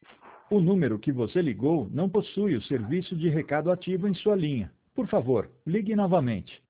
O número que você ligou não possui o serviço de recado ativo em sua linha. Por favor, ligue novamente.